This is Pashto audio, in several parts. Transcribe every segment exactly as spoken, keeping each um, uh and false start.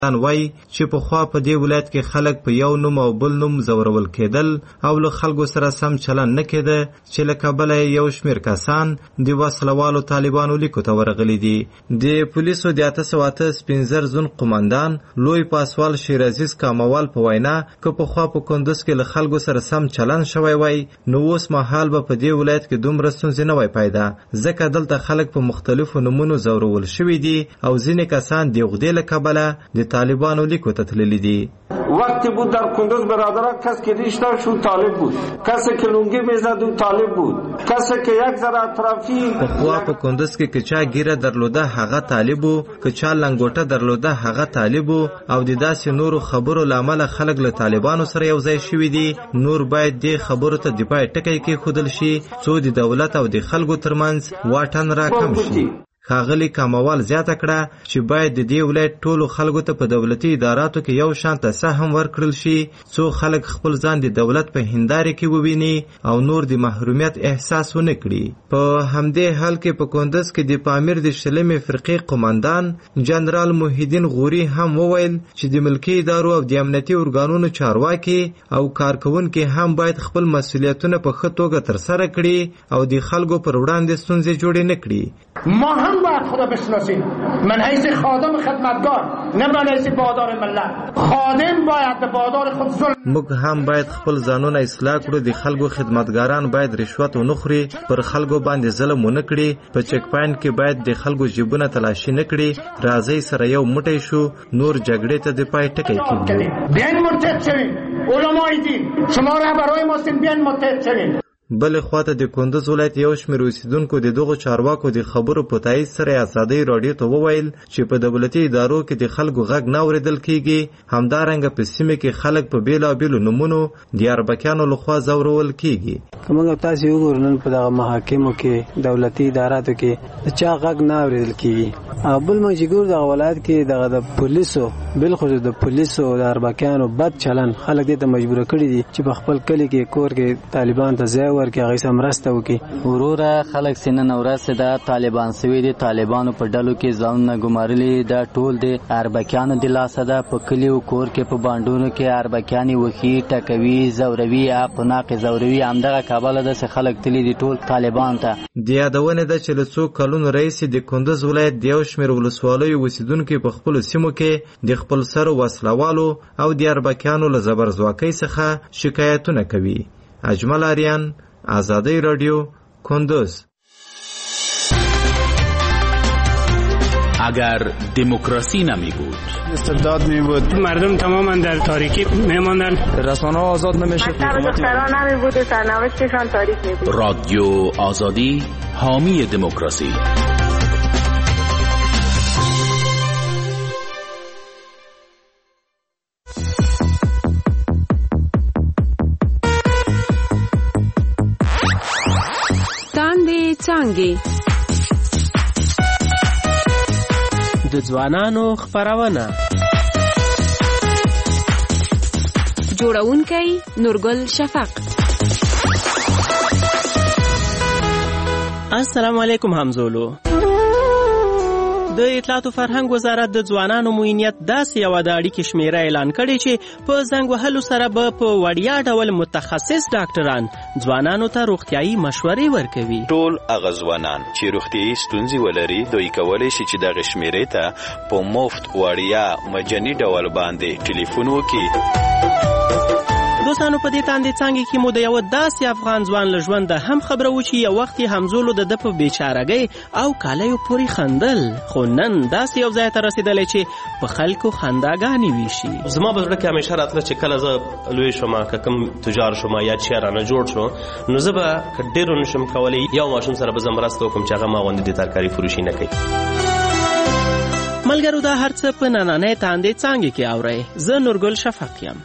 وای چې په خوا په دې ولایت کې خلک په یو نوم او بل نوم زورول کېدل او له خلکو سره سم چلن نه کېده چې له کبله یو شمېر کسان د وسلوالو طالبانو لیکو ته ورغلي دي. د پولیسو د اته سوه اته سپین زر زون قمندان لوی پاسوال شیر عزیز کاموال په وینا که په خوا په کندوز کې له خلکو سره سم چلن شوی وای نو اوس مهال به په دې ولایت کې دومره ستونزې نه وای پیدا، ځکه دلته خلک په مختلفو نومونو زورول شوي دي او ځینې کسان د عقدې له کبله د طالبانو لیکو ته تللی دي. وقتی بود در کندوز برادران کس که ریش داشت او طالب بود، کسی که لونگی میزد او طالب بود، کسی که یک ذره اطرافی پخوا په کندوز کې که چا ګیره درلوده هغه طالب و، که چا لنګوټه درلوده هغه طالب و او د داسې نورو خبرو له امله خلک له طالبانو سره یو ځای شوي دي. نور باید دې خبرو ته د پای ټکی کېښودل شي څو د دولت او د خلکو ترمنځ واټن راکم شي. ښاغلي کاموال زیاته کړه چې باید د دې ولایت ټولو خلکو ته په دولتي اداراتو کې یو شانته سهم ورکړل شي څو خلک خپل ځان د دولت په هندارې کې وویني او نور د محرومیت احساس ونه کړي. په همدې حال کې په کندوز کې د پامیر د شلمې فرقې قمندان جنرال محیدین غوري هم وویل چې د ملکي ادارو او د امنیتي ارګانونو چارواکي او کارکوونکي هم باید خپل مسؤلیتونه په ښه توګه ترسره کړي او د خلکو پر وړاندې ستونزې جوړې نه کړي. ما هم باید خدا بشناسیم، من حیث خادم خدمتگار نه من حیث بادار ملت. خادم باید به بادار خود ظلم. موږ هم باید خپل ځانونه اصلاح کړو، د خلکو خدمتګاران باید رشوت ونه خوري، پر خلکو باندې ظلم ونه کړي، په چک پاینټ کې باید د خلکو جیبونه تلاشي نه کړي. راځئ سره یو موټی شو، نور جګړې ته د پای ټکی کېږدو. بیاین متحد شویم، علمای دین شما رهبرای مسلم بیاین متحد شویم. بل خواته د کندوز ولایت یو شمېر اوسیدونکو د دغو چارواکو د خبرو په تایید سره ازادۍ راډیو ته وویل چې په دولتي ادارو کې د خلکو غږ نه اورېدل کېږي. همدارنګه په سیمه کې خلک په بېلابېلو نومونو د اربکیانو لخوا ځورول کېږي. که موږ تاسې وګورو نن په دغه محاکمو کې دولتي اداراتو کې د چا غږ نه اورېدل کېږي. او بل موږ چې ګورو دغه ولایت کې دغه د پولیسو بالخصوص د پولیسو د اربکیانو بد چلن خلک دې ته مجبوره کړي دي چې په خپل کلي کې کور کې طالبان ته ځای ورکړي، هغوی سره مرسته وکړي. وروره خلک چې نن ورځ د طالبان سوي دي، طالبانو په ډلو کې ځانونه ګمارلي دا ټول د اربکیانو د لاسه ده. په کلیو کور کې په بانډونو کې اربکیانې وښي ټکوي، زوروي، په ناقې زوروي. همدغه کابله داسې خلک تللي دي ټول طالبان ته. د یادونې ده چې له څو کلونو راهیسې د کندوز ولایت د یو شمېر ولسوالیو اوسیدونکي په خپلو سیمو کې د خپل سرو وسلوالو او د اربکیانو له زبرځواکۍ څخه شکایتونه کوي. اجمل آریان، آزادی رادیو، کندوز. اگر دموکراسی نمی بود، استبداد می بود، مردم تماما در تاریکی میماندن، رسانه ها آزاد نمیشد، دختران نمی بود و سرنوشتشان تاریک می بود. رادیو آزادی حامی دموکراسی. څانګې د ځوانانو خپرونه، جوړونکی نورګل شفق. السلام علیکم همزولو. د اطلاعات او فرهنګ وزارت د ځوانانو معینیت داسې یوه د اړیکې شمیره اعلان کړې چې په زنګ وهلو سره به په وړیا ډول متخصص ډاکټران ځوانانو ته روغتیایي مشورې ورکوي. ټول هغه ځوانان چې روغتیایي ستونزې ولري دوی کولی شي چې دغه شمیرې ته په مفت وړیا مجاني ډول باندې ټلیفون وکړي. دوستانو په دې تاندې څانګې کې مو د یوه داسې افغان ځوان له ژونده هم خبره و چې یو وخت یې همزولو د ده په بېچارهګۍ او کالیو پورې خندل، خو نن داسې یو ځای ته رسېدلی چې په خلکو خنداګانې ویشي. زما په زړه کې همیشه راتله چې کله زه لوی شوم، که کوم تجار شوم یا چې رانه جوړ شو، نو زه به که ډېرو نشم کولی یو ماشوم سره به زه مرسته وکړم چې هغه ما غوندې د ترکاري فروشي نه کوي. ملګرو دا هر څه په نننۍ تاندې څانګې کې اورئ. زه نورګل شفق یم.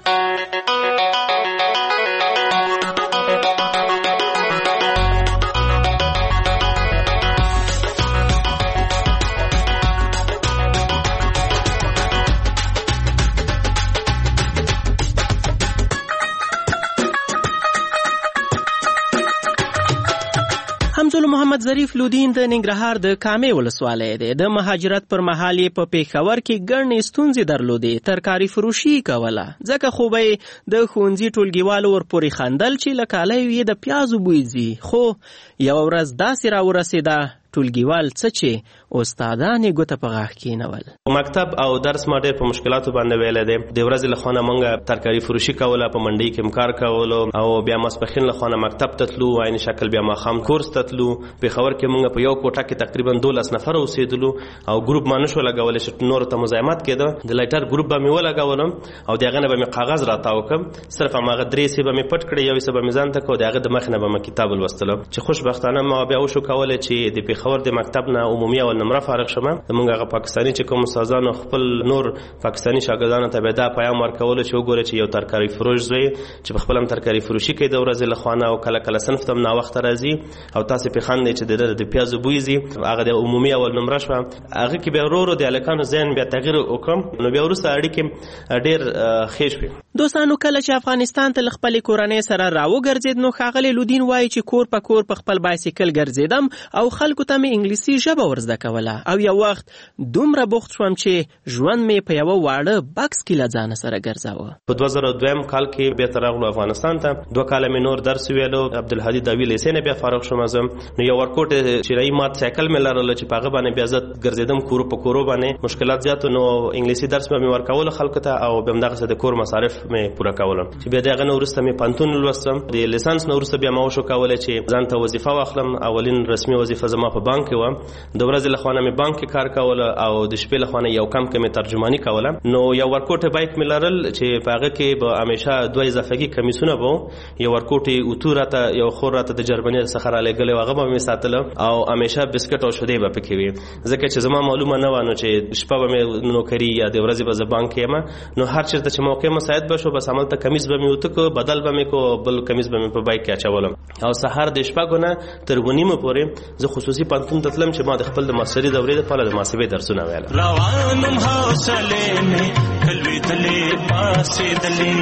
محمد ظریف لودین د ننګرهار د کامې ولسوالۍ دی. د مهاجرت پر مهال یې په پېښور کې ګڼې ستونزې درلودې، ترکاري فروشي کوله، ځکه خو به یې د ښوونځي ټولګیوالو ورپورې خندل چې له کالیو یې د پیازو بوی ځي. خو یوه ورځ داسې راورسېده ټولګیوال څه چې استادان یې ګوته په غاښ کېنول. مکتب او درس ما ډېر په مشکلاتو باندې ویلی دی. د ورځې له خوا نه موږ ترکاري فروشي کوله، په منډۍ کې م کار کولو، او بیا ماسپښین له خوا نه مکتب ته تلو، عین شکل بیا ماښام کورس ته تلو. پېښور کې موږ په یو کوټه کې تقریبا دولس نفره اوسېدلو، او ګروپ ما نشو لګولی چې نورو ته مزاحمت کېده. د لایټر ګروپ به مې ولګولم او د هغه نه به مې کاغذ راتاو کړم، صرف هماغه درې حصې به مې پټ کړې، یو حصه به مې ځان ته کړو، د هغه د مخ نه به مې کتاب ولوستلم. چې خوشبختانه ما بیا وشو کولی چې د پېښور د مکتب نه عمومي اول نمره فارغ شوم. زمونږ هغه پاکستاني چې کوم استادانو خپل نور پاکستاني شاګردانو ته به دا پیام ورکولو چې وګوره چې یو ترکاري فروش زوی چې په خپل هم ترکاري فروشي کوي د ورځې له خوا نه، او کله کله صنف ته هم ناوخته راځي او تاسې پرې خاندئ چې د ده د پیازو بوی ځي. هغه د عمومي اول نمره شوه. هغه کې بیا ورو ورو د هلکانو ذهن بیا تغییر وکړم، نو بیا وروسته اړیکې ډېر ښې شوې. دوستانو کله چې افغانستان ته له خپلې کورنۍ سره راوګرځېد نو ښاغلی لودین وایي چې کور په کور په خپل بایسکل ګرځېدم او خلکو ته مې انګلیسي ژبه ورزده کوله، او یو وخت دومره بوخت شوم چې ژوند مې په یوه واړه بکس کې له ځانه سره ګرځاوه. په دوه زره دویم کال کې بېرته راغلو افغانستان ته. دوه کاله مې نور درس ویلو، عبدالهادي داوي لیسې نه بیا فارغ شوم. زه نو یو ورکوټ چینایي مات سایکل مې لرله چې په هغه باندې بیا زه ګرځېدم کورو په کورو باندې. مشکلات زیاتو، نو انګلیسي درس به مې ورکولو خلکو ته، او بیا همدغسې د کور مصارف مې پوره کولم. چې بیا د هغه نه وروسته مې پوهنتون لوستم. د لیسانس نه وروسته بیا ما وشو کولی چې ځان ته وظیفه واخلم. اولین رسمي وظیفه زما په بانک کې وه. د ورځې له خوا نه مې بانک کې کار کوله، او د شپې له خوا نه یو کم کې مې ترجماني کوله. نو یو ورکوټ بایک مې لرل چې په هغه کې به همیشه دوه اضافهګي کمیسونه به یو ورکوټ اوتو راته یو خور راته د جرمني څخه رالیږلی و، هغه به مې ساتله، او همیشه بسکټ او شیدې به پکې وي، ځکه چې زما معلومه نه وه نو چې شپه به مې نوکري یا د ورځې به زه بانک کې یم. نو هر چېرته چې موقع مساعد به شو، بس هملته کمیس به مې اوته کړو، بدل به مې کړو، بل کمیس به مې په بایک کې اچولم. او سهار د شپږو نه تر اوه نیمو پورې زه خصوصي پوهنتون ته تلم چې ما د خپل د ماستري دورې دپاره د محاسبې درسونه ویل. روانم حوصلې مې کلوېدلې پاسېدلې،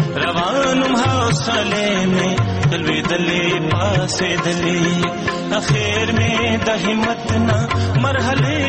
روانم حوصلې مې کلوېدلې پاسېدلې، اخر مې د همت نه مرحلې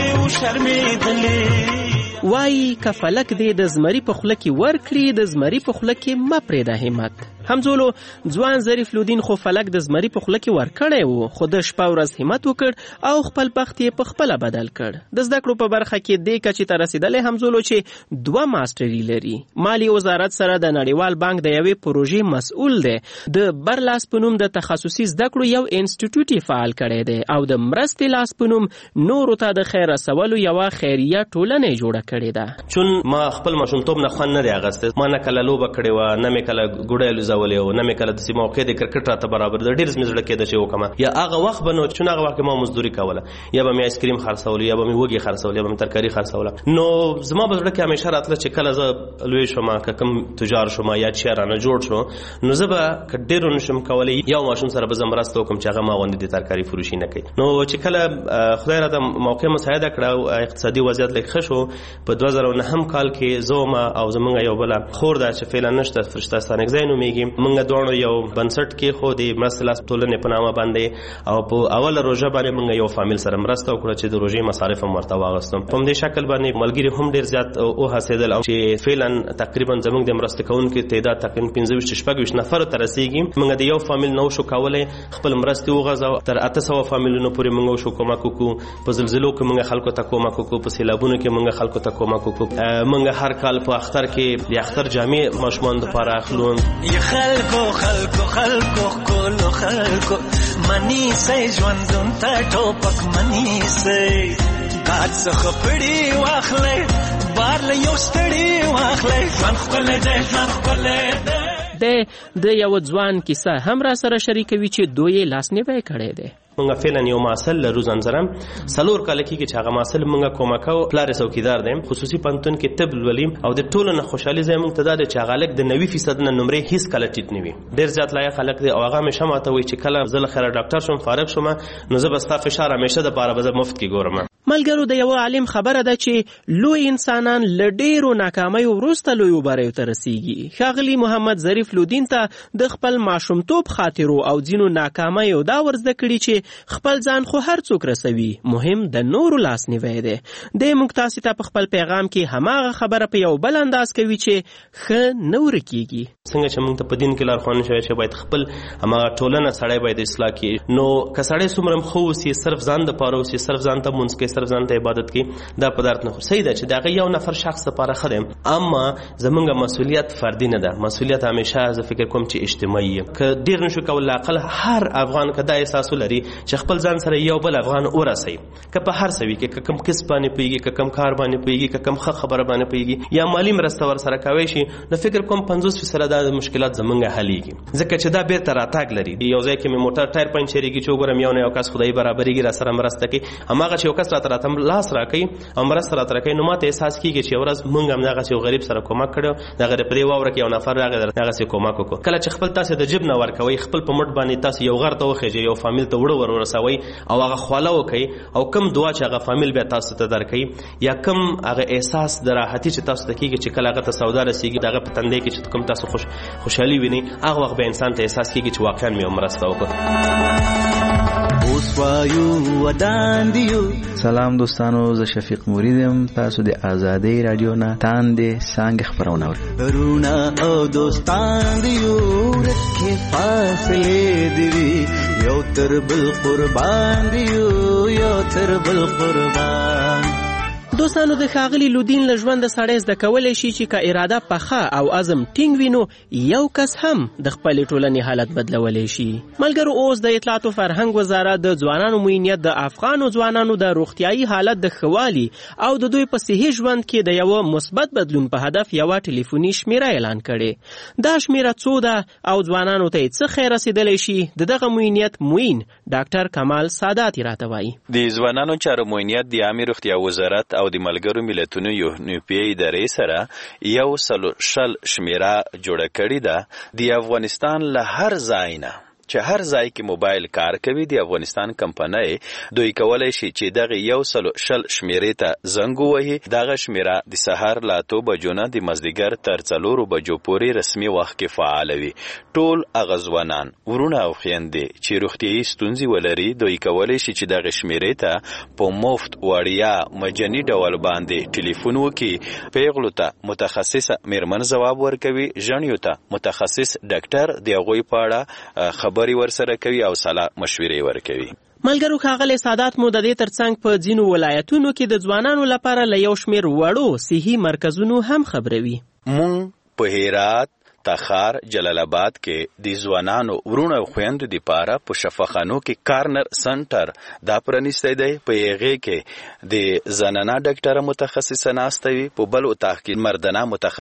وشرمېدلې. وایي که فلک دې د زمري په خوله کې ورکړي، د زمري په خوله کې مه پرېږده همت. همزولو ځوان ظریف لودین خو فلک د زمري په خوله کې ورکړی و، خو د شپه ورځ همت وکړ او خپل بخت یې په خپله بدل کړ. د زده کړو په برخه کې دې کچې ته رسېدلی همزولو چې دوه ماسټري لري. مالی وزارت سره د نړیوال بانک د یوې پروژې مسؤل دی. د برلاس په نوم د تخصصي زده کړو یو انسټیټیوټ یې فعال کړی دی، او د مرستې لاس په نوم نورو ته د خیر رسولو یوه خیریه ټولنه یې جوړه کړې ده. چون ما خپل ماشومتوب نه خوند نه دی اخیستی. ما نه کله لوبه کړې وه، نه مې کله ګوډی الوزولی و، نه مې کله داسې موقع د کرکټ راته برابر ده. ډېر مې زړه کېده چې وکړم، یا هغه وخت به نو چون هغه وخت کې ما مزدوري کوله، یا به مې آیسکریم خرڅولو، یا به مې وږي خرڅول، یا به مې ترکاري خرڅوله. نو زما په زړه کې همیشه راتله چې کله زه لوی شوم، که کوم تجار شوم یا چیا رانه جوړ شو، نو زه به که ډېر ونشم کولی یو ماشوم سره به زه مرسته وکړم چې هغه ما غوندې د ترکاري فروشي نه کوي. نو چې کله خدای راته موقع مساعده کړه او اقتصادي وضعیت لږ ښه شو، په دوه زره نهم کال کې زه ومه او زمونږ یو بله خور ده چې فعلا نشته، فرشته ستانکزی نومېږي. موږ دواړو یو بنسټ کې خو د مرستې لاس ټولنې په نامه باندې، او په اوله روژه باندې موږ یو فامیل سره مرسته وکړه چې د روژې مصارف هم ورته واغستم. په همدې شکل باندې ملګري هم ډېر زیات وهڅېدل، او چې فعلا تقریبا زموږ د مرسته کوونکو تعداد تقریبا پنځه ویشت شپږ ویشت نفرو ته رسېږي. موږ د یو فامیل نه وشو کولی خپل مرستې وغځوو، تر اته سوه فامیلونو پورې موږ وشو کومک وکړو. په زلزلو کې موږ خلکو ته کومک وکړو، په سیلابونو کې موږ خلکو ته کومک وکړو. موږ هر کال په اختر کې د اختر جامې ماشومانو دپاره اخلو. خلکو خلکو خلکو کولو خلکو منی سي ژوندون ته ټوپک منی سي کات څخه پړی واخلې بار له یو ستړي واخلې ژوند خپل دې ژوند خپل دې. د یو ځوان کیسه هم را سره شریکوي چې دوی لاسنیوی کړی دی. مونږ فعلا یو محصل لرو ځان سره، څلور کاله کېږي چې هغه محصل مونږ کومک کوو. پلار یې څوکیدار دی، خصوصي پوهنتون کې طب لولي، او د ټولو نه خوشحالي ځای مونږ ته دا دی چې هغه هلک د نوي فیصد نه نمرې هېڅ کله ټیټ نه وي. ډېر زیات لایق هلک دی، او هغه همیشه ماته وایي چې کله زه له خیره ډاکټر شم فارغ شم نو زه به ستا فشار همیشه دپاره به زه مفت کې ګورم. ملګرو د یو عالم خبره ده چې لوی انسانان له ډیرو ناکامیو وروسته لویو بریو ته رسیږي. ښاغلي محمد ظریف لودین ته د خپل ماشومتوب خاطرو او ځینو ناکامیو دا ورزده کړي چې خپل ځان خو هر څوک رسوي، مهم د نورو لاسنیوی دی. دی موږ تاسې ته په خپل پیغام کې هماغه خبره په یو بل انداز کوي چې ښه نه ورکېږي. څنګه چې موږ ته په دین کې لارښوونه شوې چې باید خپل هماغه ټولنه سړی باید اصلاح کړي، نو که سړی څومره هم ښه اوسي، صرف ځان دپاره اوسي، صرف ځان ته مونځ کوي، صرف ځان ته عبادت کوي، دا په درد نه خوري. صحیح ده چې د هغه یو نفر شخص دپاره ښه دی، اما زمونږ مسؤلیت فردي نه ده. مسؤلیت همیشه زه فکر کوم چې اجتماعي وي. که ډېر نشو کولی اقل هر افغان که دا احساس ولري چې خپل ځان سره یو بل افغان ورسوي، که په هر څه وي کې، که کوم کسب باندې پوهېږي، که کوم کار باندې پوهېږي، که کوم ښه خبره باندې پوهېږي، یا مالي مرسته ورسره کوی شي، نو فکر کوم پنځوس فیصده دا مشکلات زمونږ حلیږي. ځکه چې دا بیرته راتګ لري. یو ځای کې مې موټر ټایر پنچرېږي چې وګورم یو نه یو کس خدای برابرېږي را سره مرسته کوي، هماغه چې یو کس راته راته لاس راکوي او مرسته راته راکوي، نو ماته احساس کېږي چې یو ورځ موږ هم دغسې یو غریب سره کومک کړی، دغه د په دې واوره کې یو نفر راغی دغسې کومک وکړو. کله چې خپل تاسې د جیب نه ورکوئ، خپل په مټ باندې تاسې یو غر ته وخېږئ، یو فامیل ته وړه ور ورسوئ او هغه خواله وکئ، او کم دعا چې هغه فامیل بیا تاسو ته درکوي، یا کم هغه احساس د راحتي چې تاسو ته کېږي چې کله هغه ته سودا رسېږي، د هغه په تندی کې چې کوم تاسو خوش خوشحالي وینئ، هغه وخت به انسان ته احساس کېږي چې واقعا مې یو مرسته وکړه. سلام دوستانو، زه شفیق موریدم، تاسو د آزادۍ رادیو نه تاندې څانګې خپرونه اورئ. درونه او دوستان دیو رکھے فاصلې دی، یو تر بل قربان دیو، یو تر بل قربان. دوستانو د ښاغلي لودین له ژونده سړی زده کولی شي چې که اراده پخه او عزم ټینګ وي، نو یو کس هم د خپلې ټولنې حالت بدلولی شي. ملګرو، اوس د اطلاعات و فرهنګ وزارت د ځوانانو معینیت د افغانو ځوانانو د روغتیایي حالت د ښه والي او د دوی په صحي ژوند کې د یوه مثبت بدلون په هدف یوه ټلیفوني شمیره اعلان کړې. دا شمیره څو ده او ځوانانو ته یې څه خیر رسېدلی شي، د دغه معینیت معین ډاکټر کمال سادات یې راته وایي. د ځوانانو چارو معینیت د عامې روغتیا وزارت او د ملګرو ملتونو یونیپي ادارې سره یو سلو شل شمیره جوړه کړې ده. د افغانستان له هر ځای نه چې هر ځای کې موبایل کار کوي، د افغانستان کمپنۍ دوی کولی شي چې دغه یو سلو شل شمیرې ته زنګ ووهي. دغه شمیره د سهار له اتو بجو نه د مازدیګر تر څلورو بجو پورې رسمي وخت کې فعاله وي. ټول هغه ځوانان، ورونه او خویندې چې روغتیایي ستونزې ولري، دوی کولی شي چې دغه شمیرې ته په مفت وړیا مجاني ډول باندې ټلیفون وکړي. پیغلو ته متخصصه میرمن ځواب ورکوي، ژڼیو ته متخصص ډاکټر د هغوی په اړه خبر خبري ورسره کوي او صلاح مشورې ورکوي. ملګرو، ښاغلی سادات مو د دې ترڅنګ په ځینو ولایتونو کې د ځوانانو لپاره له یو شمېر وړو صحي مرکزونو هم خبروي. مونږ په هرات، تخار، جلال آباد کې د ځوانانو ورونو او خویندو دپاره په شفاخانو کې کارنر سنټر دا پرانیستی دی. په هغې کې د زنانه ډاکټره متخصصه ناسته وي، په بل اتاق کې مردانه متخصصه